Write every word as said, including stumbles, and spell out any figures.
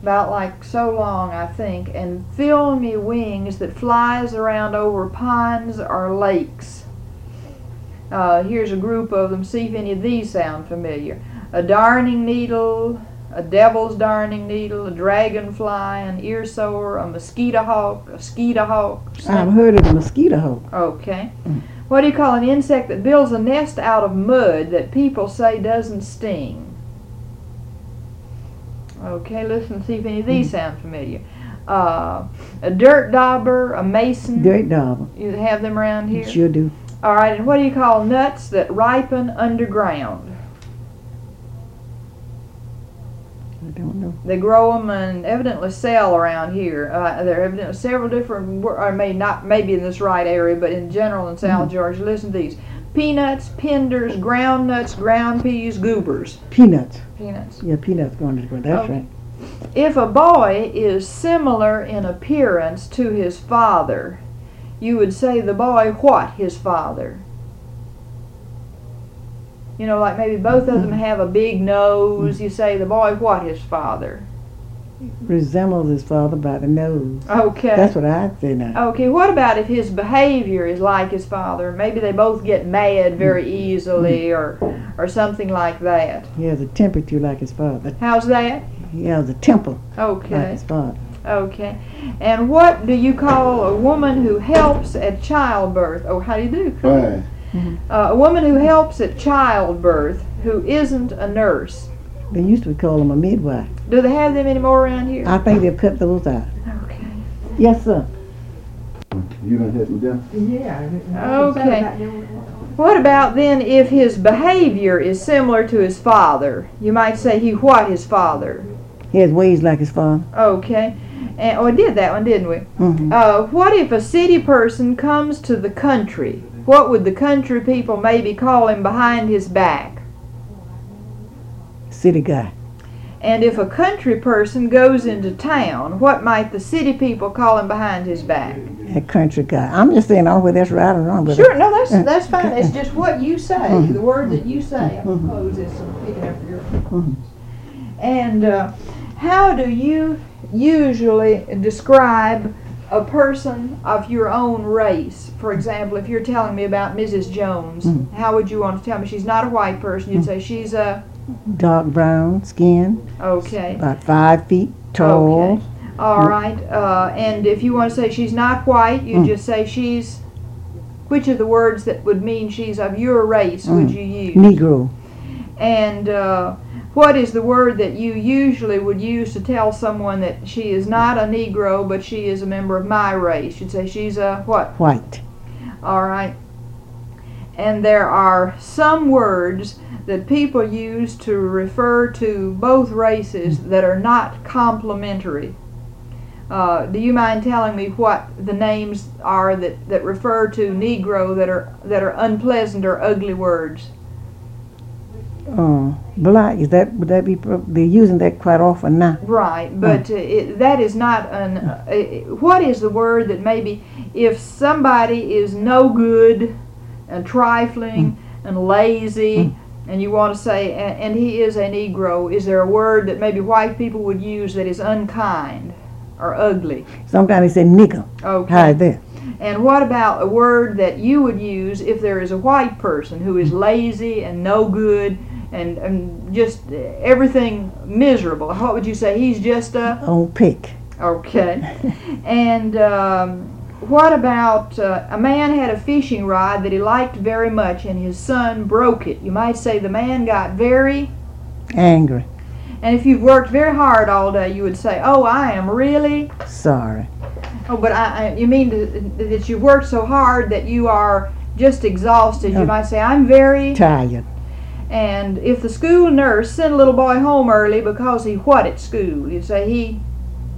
about like so long, I think, and filmy wings that flies around over ponds or lakes. Uh, here's a group of them. See if any of these sound familiar. A darning needle, a devil's darning needle, a dragonfly, an ear sower, a mosquito hawk, a skeeter hawk. I've heard of the mosquito hawk. Okay. What do you call an insect that builds a nest out of mud that people say doesn't sting? Okay, listen and see if any of these sound familiar. Uh, a dirt dauber, a mason. Dirt dauber. You have them around here? Sure do. All right, and what do you call nuts that ripen underground? I don't know. They grow them and evidently sell around here. Uh, there are evidently several different, or maybe not, maybe in this right area, but in general in South Mm-hmm. Georgia. Listen to these: peanuts, penders, ground nuts, ground peas, goobers. Peanuts. Peanuts. Yeah, peanuts going to ground. That's Okay. right. If a boy is similar in appearance to his father, you would say the boy what his father? You know, like maybe both of them have a big nose. You say the boy what his father? Resembles his father by the nose. Okay. That's what I'd say now. Okay, what about if his behavior is like his father? Maybe they both get mad very easily or or something like that. He has a temper too like his father. How's that? He has a temper like Okay. his father. Okay. And what do you call a woman who helps at childbirth? Oh, how do you do? Fine. Uh, a woman who helps at childbirth who isn't a nurse. They used to call him a midwife. Do they have them anymore around here? I think they've cut those out. Okay. Yes, sir. You done had some dinner? Yeah. Okay. What about then if his behavior is similar to his father? You might say he what his father? He has ways like his father. Okay. And, oh, we did that one, didn't we? Mm-hmm. Uh, what if a city person comes to the country? What would the country people maybe call him behind his back? City guy. And if a country person goes into town, what might the city people call him behind his back? A country guy. I'm just saying, I don't know whether that's right or wrong. But Sure, no, that's that's fine. It's just what you say, Mhm. the word that you say. I Mhm. suppose is some picking up your. Mhm. And uh, how do you usually describe a person of your own race? For example, if you're telling me about Missus Jones, Mhm. how would you want to tell me? She's not a white person. You'd say she's a Dark brown skin, okay. about five feet tall. Okay. All right. Uh, and if you want to say she's not white, you Mm. just say she's. Which of the words that would mean she's of your race would Mm. you use? Negro. And uh, what is the word that you usually would use to tell someone that she is not a Negro, but she is a member of my race? You'd say she's a what? White. All right. And there are some words that people use to refer to both races that are not complimentary. Uh, do you mind telling me what the names are that, that refer to Negro that are that are unpleasant or ugly words? Uh, black. Is that would that be? pro- They're using that quite often now. Right, but uh, it, that is not an. Uh, uh, what is the word that maybe if somebody is no good and trifling and lazy, and you want to say, and, and he is a Negro, is there a word that maybe white people would use that is unkind or ugly? Sometimes they say nigger. Okay. How is that? And what about a word that you would use if there is a white person who is lazy and no good and, and just everything miserable? What would you say? He's just a... On pick. Okay. And um, what about uh, a man had a fishing rod that he liked very much and his son broke it? You might say the man got very... Angry. And if you've worked very hard all day, you would say, oh, I am really... Sorry. Oh, but I, I, you mean to, that you worked so hard that you are just exhausted. You Oh. might say, I'm very... Tired. And if the school nurse sent a little boy home early because he what at school? You say he...